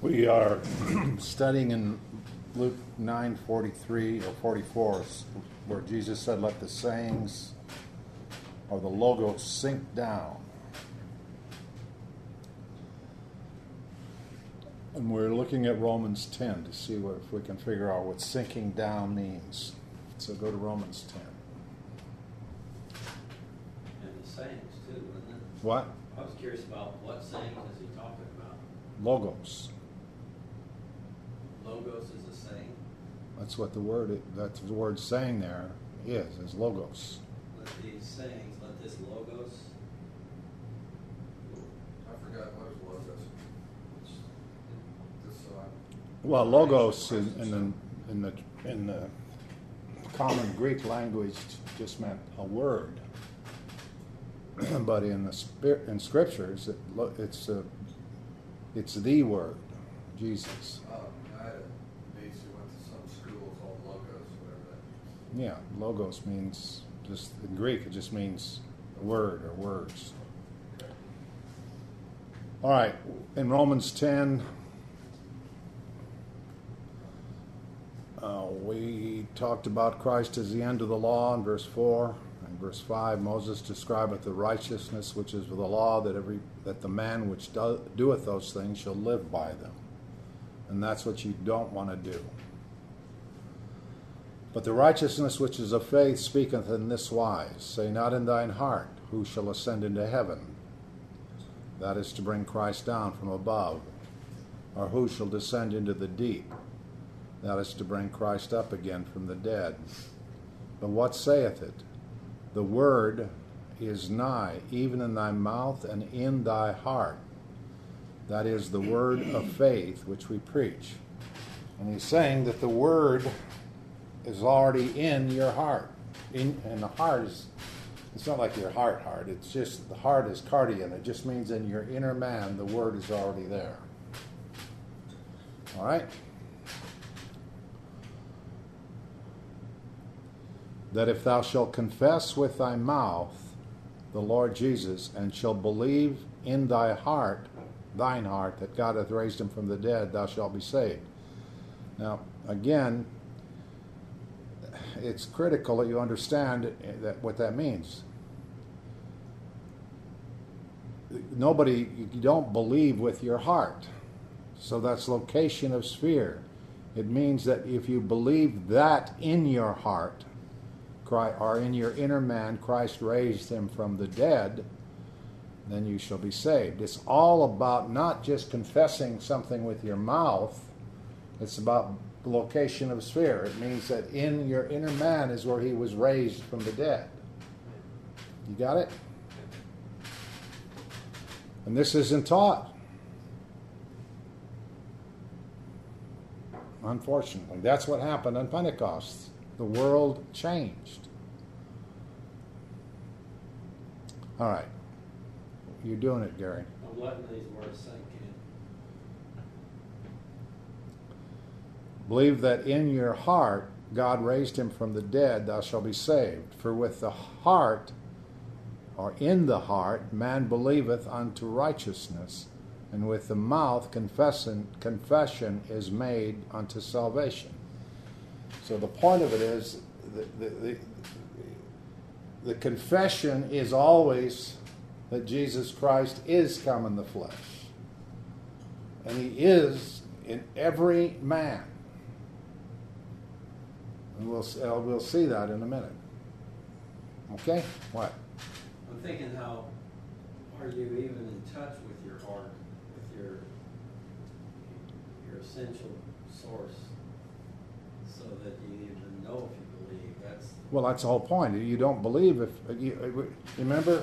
We are studying in Luke 9:43 or 44, where Jesus said, "Let the sayings or the logos sink down." And we're looking at Romans 10 to see if we can figure out what sinking down means. So go to Romans 10. And the sayings too, wasn't it? What? I was curious about what sayings is he talking about? Logos. Logos is a saying? That's what the word saying there is logos. Let these sayings, let this logos. I forgot what is logos. Well, logos in the common Greek language just meant a word, but in scriptures it's the word, Jesus. I had a niece who went to some school called Logos, whatever that means. Yeah, logos means just in Greek it just means a word or words. All right, in Romans 10. We talked about Christ as the end of the law in verse 4. In verse 5, Moses describeth the righteousness which is of the law, that the man which doeth those things shall live by them. And that's what you don't want to do. But the righteousness which is of faith speaketh in this wise, say not in thine heart, who shall ascend into heaven? That is to bring Christ down from above. Or who shall descend into the deep? That is to bring Christ up again from the dead. But what saith it? The word is nigh, even in thy mouth and in thy heart. That is the word of faith which we preach. And he's saying that the word is already in your heart. And the heart is, it's not like your heart. It's just, the heart is cardian. It just means in your inner man, the word is already there. All right? That if thou shalt confess with thy mouth the Lord Jesus, and shalt believe in thine heart, that God hath raised him from the dead, thou shalt be saved. Now, again, it's critical that you understand what that means. You don't believe with your heart. So that's location of sphere. It means that if you believe that in your heart, or in your inner man, Christ raised him from the dead, then you shall be saved. It's all about not just confessing something with your mouth. It's about the location of sphere. It means that in your inner man is where he was raised from the dead. You got it? And this isn't taught. Unfortunately, that's what happened on Pentecost. The world changed. All right. You're doing it, Gary. I'm letting these words sink in. Believe that in your heart God raised him from the dead, thou shalt be saved. For with the heart, or in the heart, man believeth unto righteousness, and with the mouth confession is made unto salvation. So the point of it is, the confession is always that Jesus Christ is come in the flesh. And he is in every man. And we'll see that in a minute. Okay? What? I'm thinking, how are you even in touch with your heart, with your essential source, so that you even know if you believe? Well, that's the whole point. You don't believe if remember,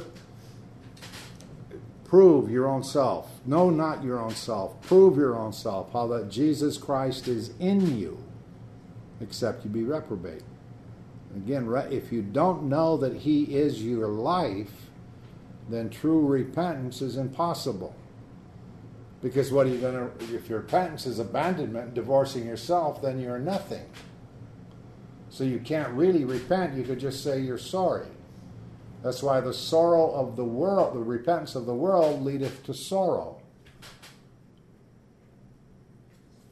prove your own self. No, not your own self. Prove your own self. How that Jesus Christ is in you, except you be reprobate. Again, if you don't know that he is your life, then true repentance is impossible. Because what are you going to? If your repentance is abandonment, divorcing yourself, then you're nothing. So you can't really repent. You could just say you're sorry. That's why the sorrow of the world, the repentance of the world, leadeth to sorrow.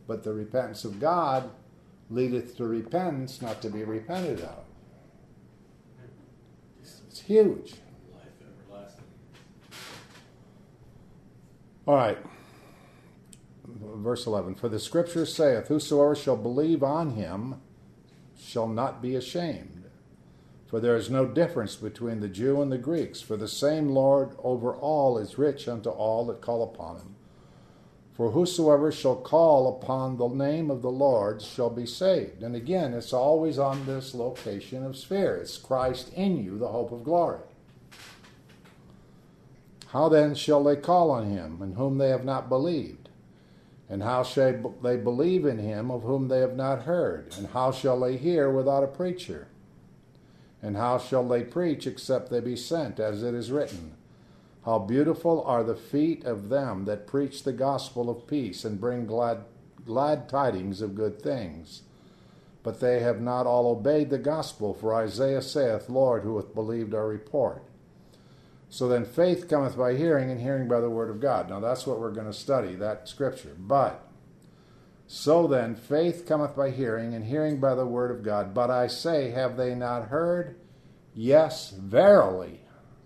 But the repentance of God leadeth to repentance not to be repented of. It's huge. Life everlasting. All right. Verse 11. For the scripture saith, whosoever shall believe on him shall not be ashamed. For there is no difference between the Jew and the Greeks. For the same Lord over all is rich unto all that call upon him. For whosoever shall call upon the name of the Lord shall be saved. And again, it's always on this location of sphere. It's Christ in you, the hope of glory. How then shall they call on him in whom they have not believed? And how shall they believe in him of whom they have not heard? And how shall they hear without a preacher? And how shall they preach except they be sent, as it is written? How beautiful are the feet of them that preach the gospel of peace and bring glad tidings of good things. But they have not all obeyed the gospel, for Isaiah saith, Lord, who hath believed our report? So then faith cometh by hearing, and hearing by the word of God. Now that's what we're going to study, that scripture. But, so then faith cometh by hearing, and hearing by the word of God. But I say, have they not heard? Yes, verily.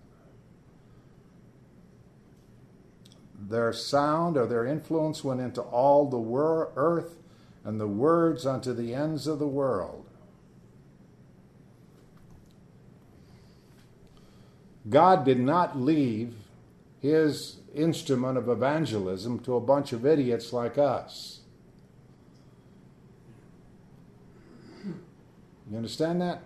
Their sound or their influence went into all the earth, and the words unto the ends of the world. God did not leave his instrument of evangelism to a bunch of idiots like us. You understand that?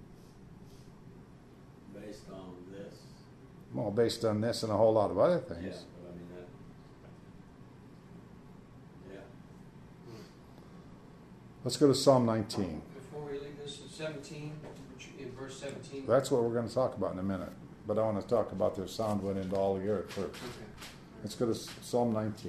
Based on this. Well, based on this and a whole lot of other things. Yeah, but I mean that. Yeah. Let's go to Psalm 19. Before we leave this, 17, in verse 17. That's what we're going to talk about in a minute. But I want to talk about their sound went into all the earth first. Okay. Let's go to Psalm 19.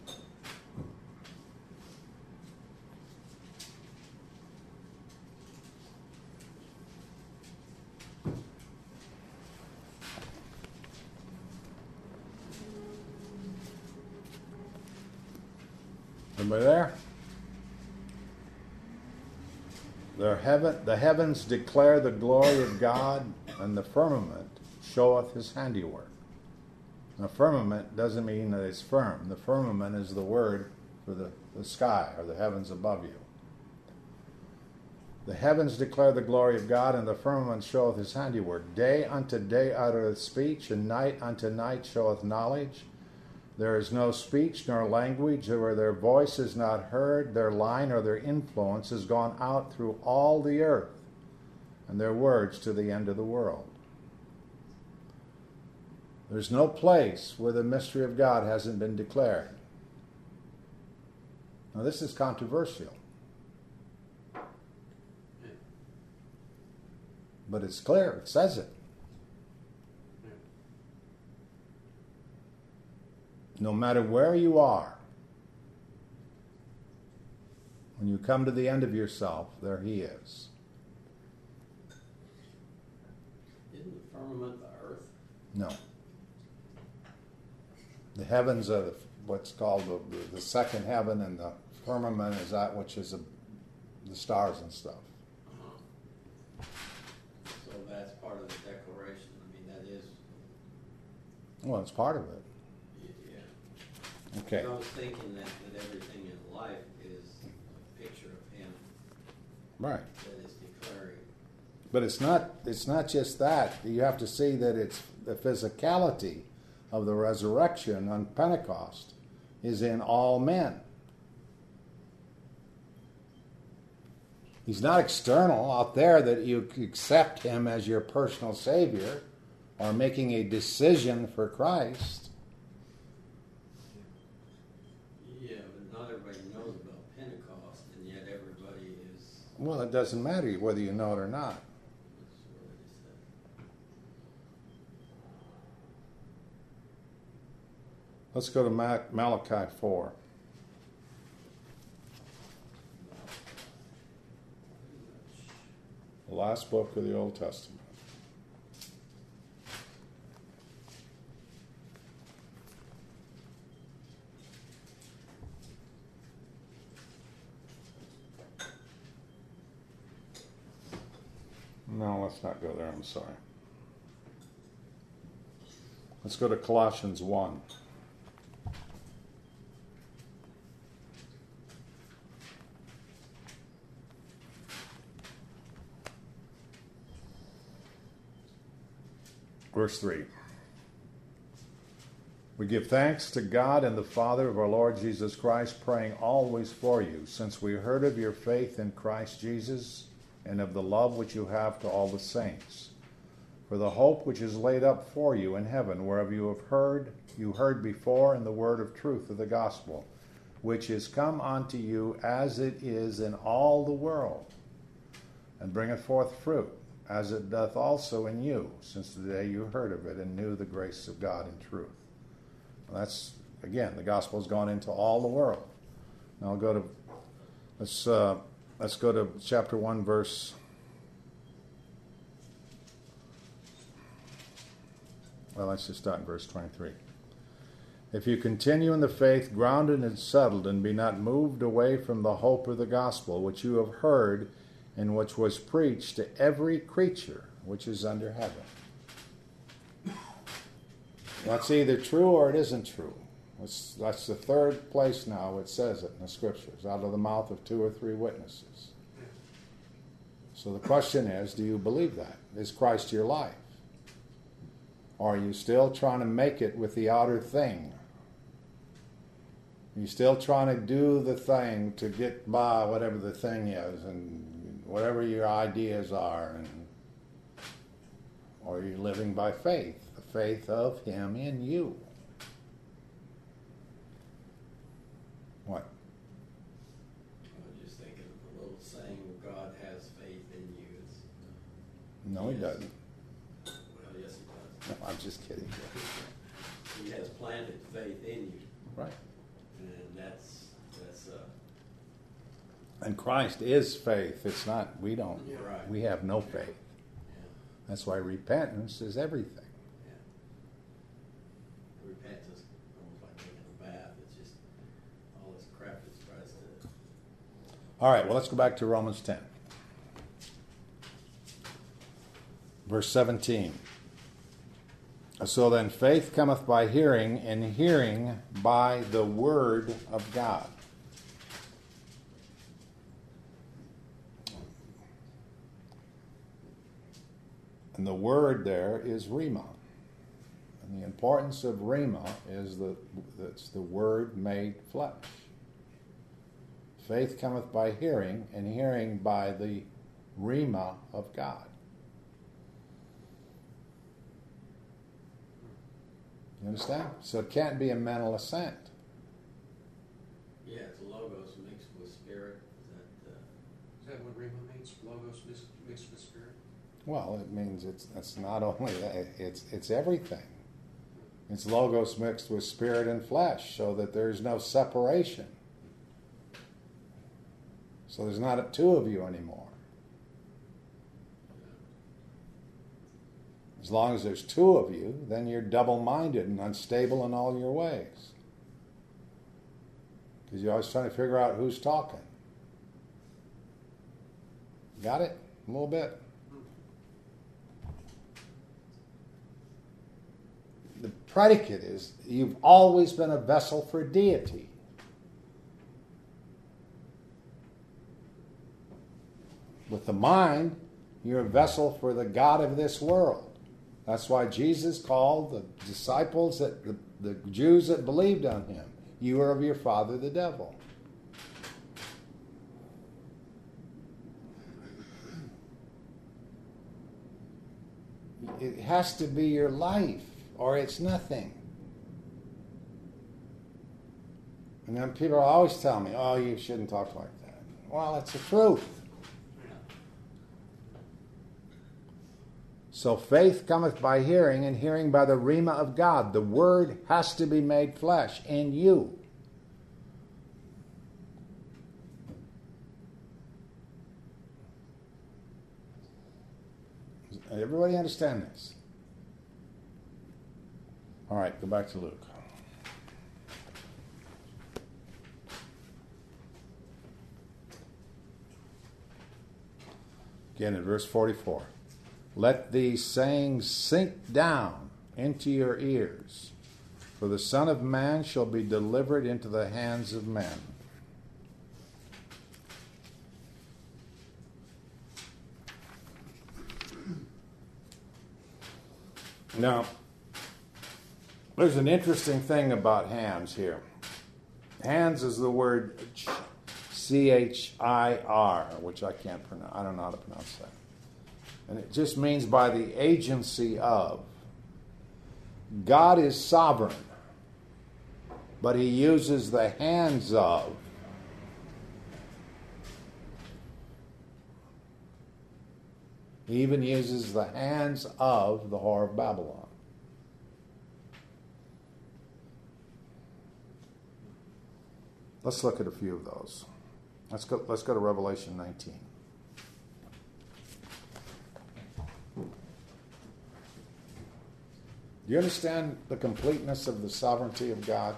Everybody there? The heavens declare the glory of God, and the firmament showeth his handiwork. Now, firmament doesn't mean that it's firm. The firmament is the word for the sky, or the heavens above you. The heavens declare the glory of God, and the firmament showeth his handiwork. Day unto day uttereth speech, and night unto night showeth knowledge. There is no speech nor language, where their voice is not heard. Their line or their influence is gone out through all the earth, and their words to the end of the world. There's no place where the mystery of God hasn't been declared. Now, this is controversial. But it's clear. It says it. No matter where you are, when you come to the end of yourself, there he is. Isn't the firmament the earth? No. The heavens are what's called the second heaven, and the firmament is that which is the stars and stuff. So that's part of the declaration. I mean, that is. Well, it's part of it. Yeah. Okay. I was thinking that everything in life is a picture of him. Right. That is declaring. But it's not just that. You have to see that it's the physicality of the resurrection on Pentecost is in all men. He's not external out there that you accept him as your personal Savior or making a decision for Christ. Yeah, but not everybody knows about Pentecost, and yet everybody is. Well, it doesn't matter whether you know it or not. That's what it said. Let's go to Malachi 4. The last book of the Old Testament. No, let's not go there. I'm sorry. Let's go to Colossians 1. Verse 3. We give thanks to God and the Father of our Lord Jesus Christ, praying always for you, since we heard of your faith in Christ Jesus and of the love which you have to all the saints, for the hope which is laid up for you in heaven, whereof you heard before in the word of truth of the gospel, which is come unto you as it is in all the world, and bringeth forth fruit, as it doth also in you, since the day you heard of it and knew the grace of God in truth. Well, that's, again, the gospel has gone into all the world. Now let's go to chapter 1, verse. Well, let's just start in verse 23. If you continue in the faith, grounded and settled, and be not moved away from the hope of the gospel, which you have heard, and which was preached to every creature which is under heaven. That's either true or it isn't true. That's the third place now it says it in the scriptures, out of the mouth of 2 or 3 witnesses. So the question is, do you believe that? Is Christ your life? Or are you still trying to make it with the outer thing? Are you still trying to do the thing to get by whatever the thing is and whatever your ideas are? Or are you living by faith? The faith of Him in you. What? I was just thinking of the little saying, God has faith in you. No, He doesn't. Well, yes, He does. No, I'm just kidding. He has planted faith in you. Right. And that's And Christ is faith. It's not, we don't, right. we have no faith. Yeah. That's why repentance is everything. Yeah. Repentance is almost like taking a bath. It's just all this crap that tries to. All right, well, let's go back to Romans 10. Verse 17. So then faith cometh by hearing, and hearing by the word of God. And the word there is Rhema. And the importance of Rhema is that it's the word made flesh. Faith cometh by hearing, and hearing by the Rhema of God. You understand? So it can't be a mental assent. Yeah, it's logos mixed with spirit. Is that what Rhema means? Logos mixed with spirit? Well, it means it's not only that, it's everything. It's logos mixed with spirit and flesh, so that there's no separation. So there's not 2 of you anymore. As long as there's 2 of you, then you're double-minded and unstable in all your ways. Because you're always trying to figure out who's talking. Got it? A little bit? The predicate is you've always been a vessel for deity. With the mind, you're a vessel for the God of this world. That's why Jesus called the disciples, the Jews that believed on Him, you are of your father the devil. It has to be your life, or it's nothing. And then people always tell me, oh, you shouldn't talk like that. Well, it's the truth. So faith cometh by hearing, and hearing by the Rhema of God. The Word has to be made flesh in you. Everybody understand this? All right, go back to Luke. Again in verse 44. Let these sayings sink down into your ears, for the Son of Man shall be delivered into the hands of men. Now, there's an interesting thing about hands here. Hands is the word C-H-I-R, which I can't pronounce. I don't know how to pronounce that. And it just means by the agency of. God is sovereign, but he uses the hands of. He even uses the hands of the whore of Babylon. Let's look at a few of those. Let's go to Revelation 19. Do you understand the completeness of the sovereignty of God?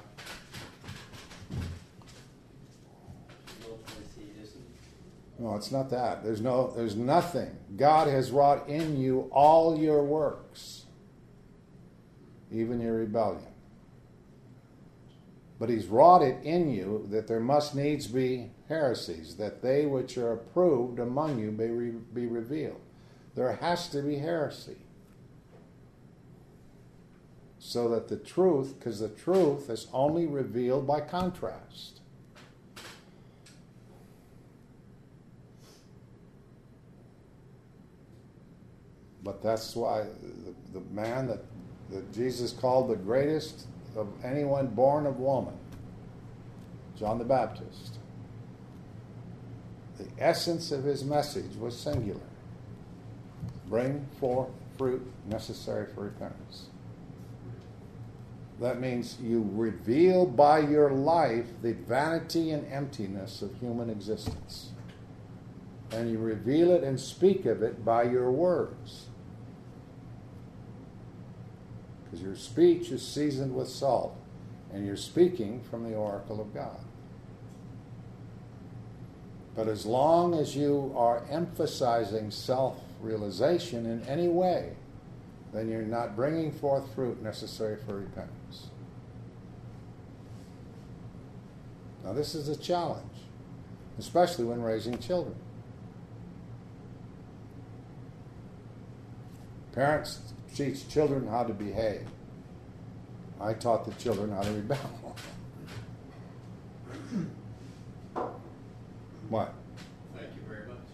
No, it's not that. There's nothing. God has wrought in you all your works, even your rebellion. But he's wrought it in you that there must needs be heresies, that they which are approved among you may be revealed. There has to be heresy. So that the truth, because the truth is only revealed by contrast. But that's why the man that Jesus called the greatest of anyone born of woman, John the Baptist, the essence of his message was singular. Bring forth fruit necessary for repentance. That means you reveal by your life the vanity and emptiness of human existence. And you reveal it and speak of it by your words. Because your speech is seasoned with salt, and you're speaking from the oracle of God. But as long as you are emphasizing self-realization in any way, then you're not bringing forth fruit necessary for repentance. Now this is a challenge, especially when raising children. Parents teach children how to behave. I taught the children how to rebel. What? Thank you very much.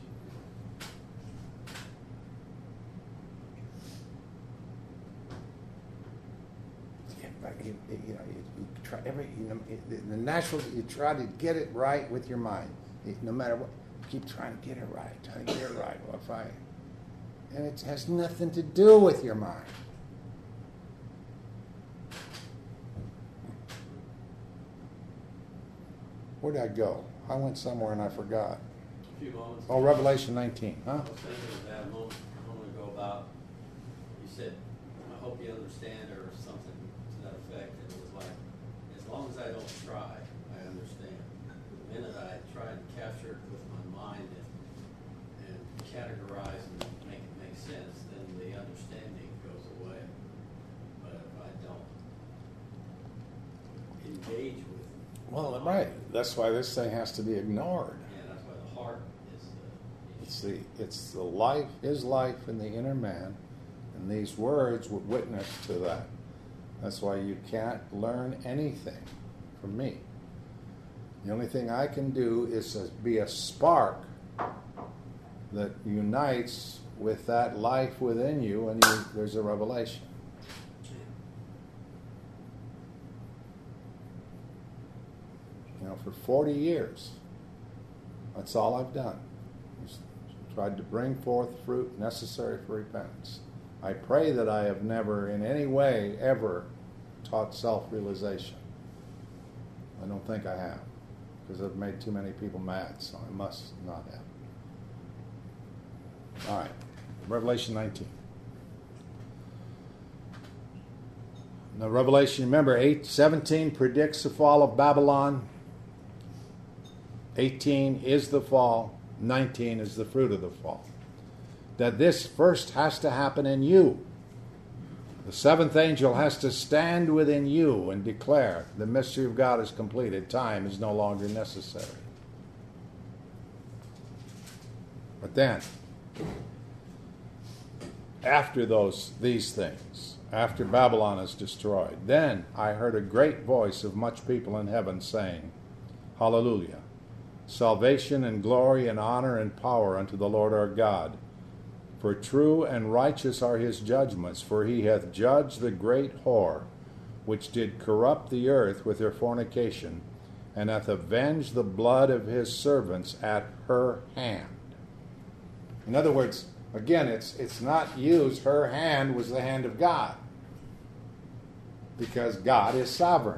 You try the natural. You try to get it right with your mind, no matter what. You keep trying to get it right, Well, and it has nothing to do with your mind. Where'd I go? I went somewhere and I forgot. A few moments. Oh, Revelation 19, huh? I was thinking of that a moment ago about, you said, I hope you understand, or something to that effect. And it was like, as long as I don't try, I understand. The minute I try to capture it with my mind and categorize and make it make sense, then the understanding goes away. But if I don't engage with it, Well, right. That's why this thing has to be ignored. yeah, that's why the heart is the issue. It's the life, his life in the inner man, and these words would witness to that. That's why you can't learn anything from me. The only thing I can do is be a spark that unites with that life within you, and there's a revelation. For 40 years, that's all I've done. Just tried to bring forth fruit necessary for repentance. I pray that I have never in any way ever taught self-realization. I don't think I have, because I've made too many people mad, so I must not have. All right, Revelation 19. Now, Revelation, remember, 17 predicts the fall of Babylon. 18 is the fall. 19 is the fruit of the fall. that this first has to happen in you. The seventh angel has to stand within you and declare the mystery of God is completed. Time is no longer necessary. But then, after these things, after Babylon is destroyed, then I heard a great voice of much people in heaven saying, Hallelujah! Salvation and glory and honor and power unto the Lord our God. For true and righteous are his judgments, for he hath judged the great whore, which did corrupt the earth with her fornication, and hath avenged the blood of his servants at her hand. In other words, again, it's not used, her hand was the hand of God, because God is sovereign.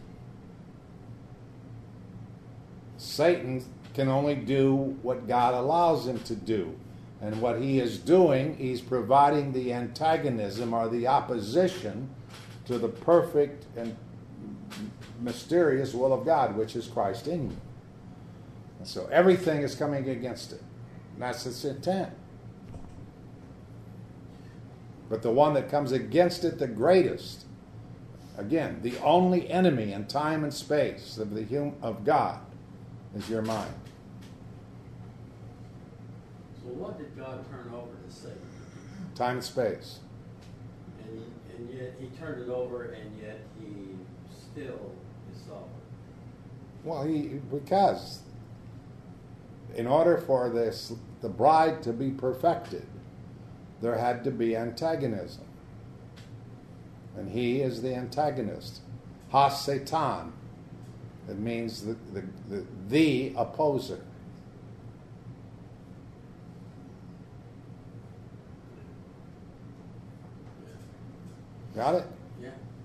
Satan can only do what God allows him to do. And what he is doing, he's providing the antagonism or the opposition to the perfect and mysterious will of God, which is Christ in you. And so everything is coming against it. And that's its intent. But the one that comes against it the greatest, again, the only enemy in time and space of God is your mind. So what did God turn over to Satan? Time and space. And yet he turned it over, and yet he still is sovereign. Well, because in order for the bride to be perfected, there had to be antagonism. And he is the antagonist. Ha-Satan. It means the opposer. Got it? Yeah.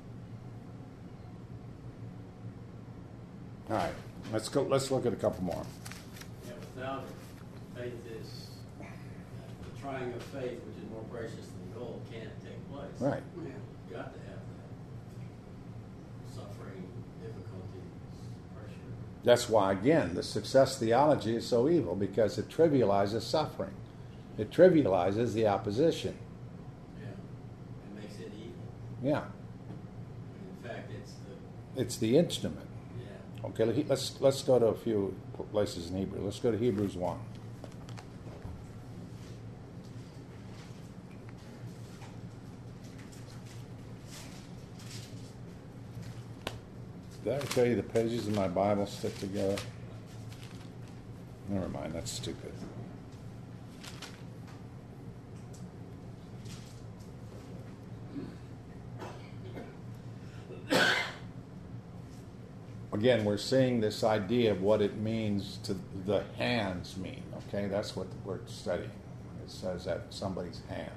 All right. Let's go. Let's look at a couple more. Yeah, without it, faith is the trying of faith, which is more precious than gold, can't take place. Right. Yeah. You got to have that suffering, difficulties, pressure. That's why, again, the success theology is so evil, because it trivializes suffering. It trivializes the opposition. Yeah. It makes it evil. Yeah. In fact, It's the instrument. yeah. Okay, let's go to a few places in Hebrew. Let's go to Hebrews 1. Did I tell you the pages of my Bible stick together? Never mind, that's stupid. Again, we're seeing this idea of what it means to the hands mean. Okay, that's what we're studying. It says that somebody's hand.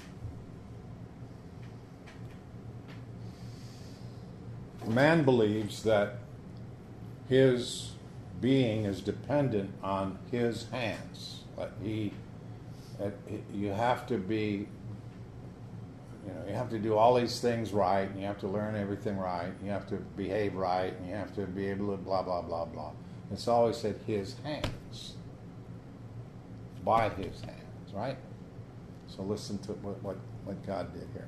Man believes that his being is dependent on his hands. You have to be, you have to do all these things right, and you have to learn everything right, and you have to behave right, and you have to be able to blah, blah, blah, blah. It's always said his hands. By his hands, right? So listen to what God did here.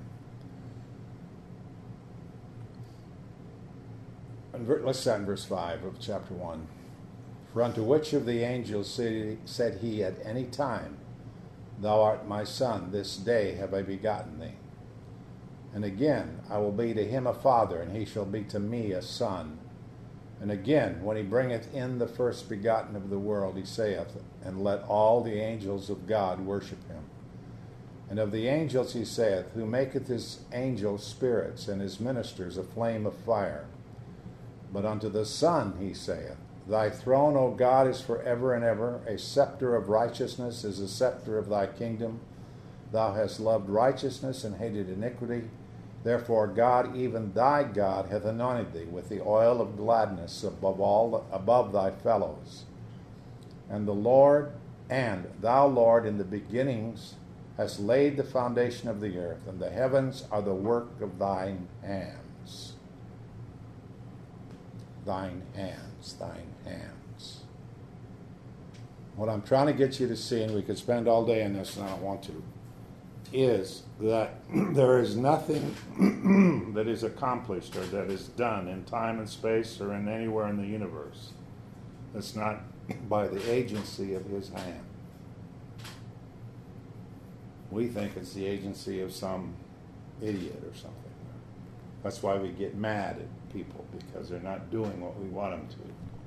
Let's start in verse 5 of chapter 1. For unto which of the angels said he at any time, Thou art my son, this day have I begotten thee? And again, I will be to him a father, and he shall be to me a son. And again, when he bringeth in the first begotten of the world, he saith, And let all the angels of God worship him. And of the angels he saith, Who maketh his angels spirits, and his ministers a flame of fire. But unto the Son he saith, Thy throne, O God, is forever and ever. A scepter of righteousness is the scepter of thy kingdom. Thou hast loved righteousness and hated iniquity. Therefore God, even thy God, hath anointed thee with the oil of gladness above thy fellows. And thou, Lord, in the beginnings hast laid the foundation of the earth, and the heavens are the work of thine hands. Thine hands, thine hands. what I'm trying to get you to see, and we could spend all day on this, and I don't want to, is that there is nothing that is accomplished or that is done in time and space or in anywhere in the universe that's not by the agency of his hand. We think it's the agency of some idiot or something. That's why we get mad at people, because they're not doing what we want them to.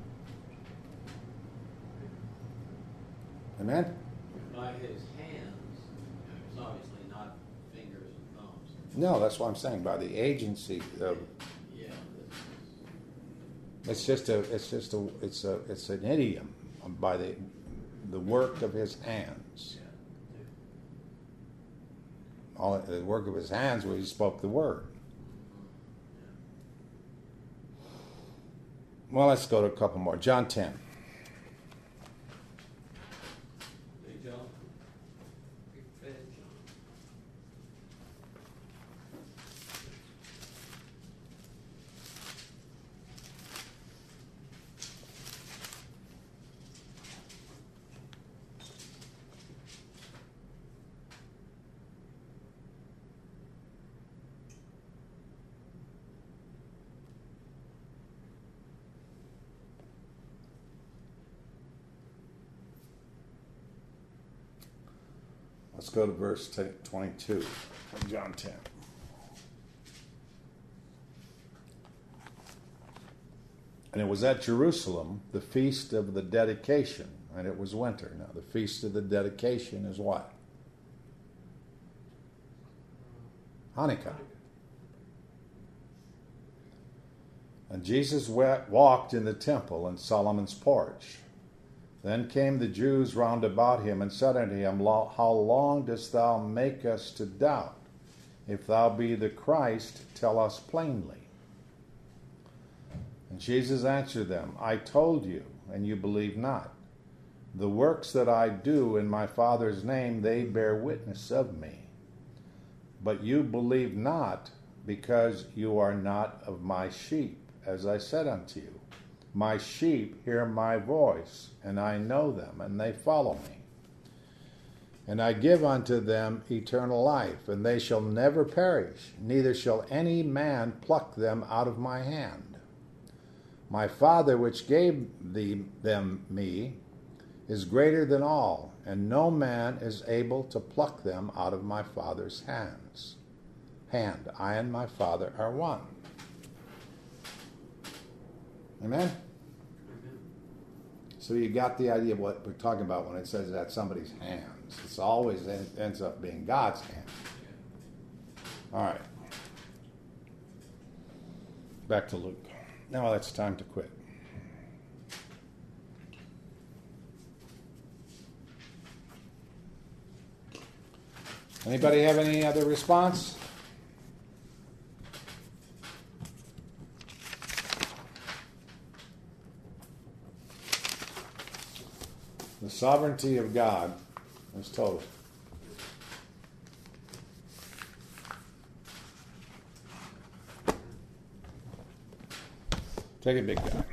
Amen? By his hands, it's obviously not fingers and thumbs. No, that's what I'm saying. By the agency of, Yeah. it's an idiom. By the work of his hands. All the work of his hands where he spoke the word. Well, let's go to a couple more. John 10. Big John? Big fat John. Let's go to verse 22 from John 10. And it was at Jerusalem, the feast of the dedication, and it was winter. Now, the feast of the dedication is what? Hanukkah. And Jesus walked in the temple in Solomon's porch. Then came the Jews round about him and said unto him, How long dost thou make us to doubt? If thou be the Christ, tell us plainly. And Jesus answered them, I told you, and you believe not. The works that I do in my Father's name, they bear witness of me. But you believe not, because you are not of my sheep, as I said unto you. My sheep hear my voice, and I know them, and they follow me. And I give unto them eternal life, and they shall never perish, neither shall any man pluck them out of my hand. My Father which gave them me is greater than all, and no man is able to pluck them out of my Father's hand. I and my Father are one. Amen? So you got the idea of what we're talking about when it says that somebody's hands. It's always ends up being God's hand. All right. Back to Luke. Now it's time to quit. Anybody have any other response? The sovereignty of God is total. Take it, big guy.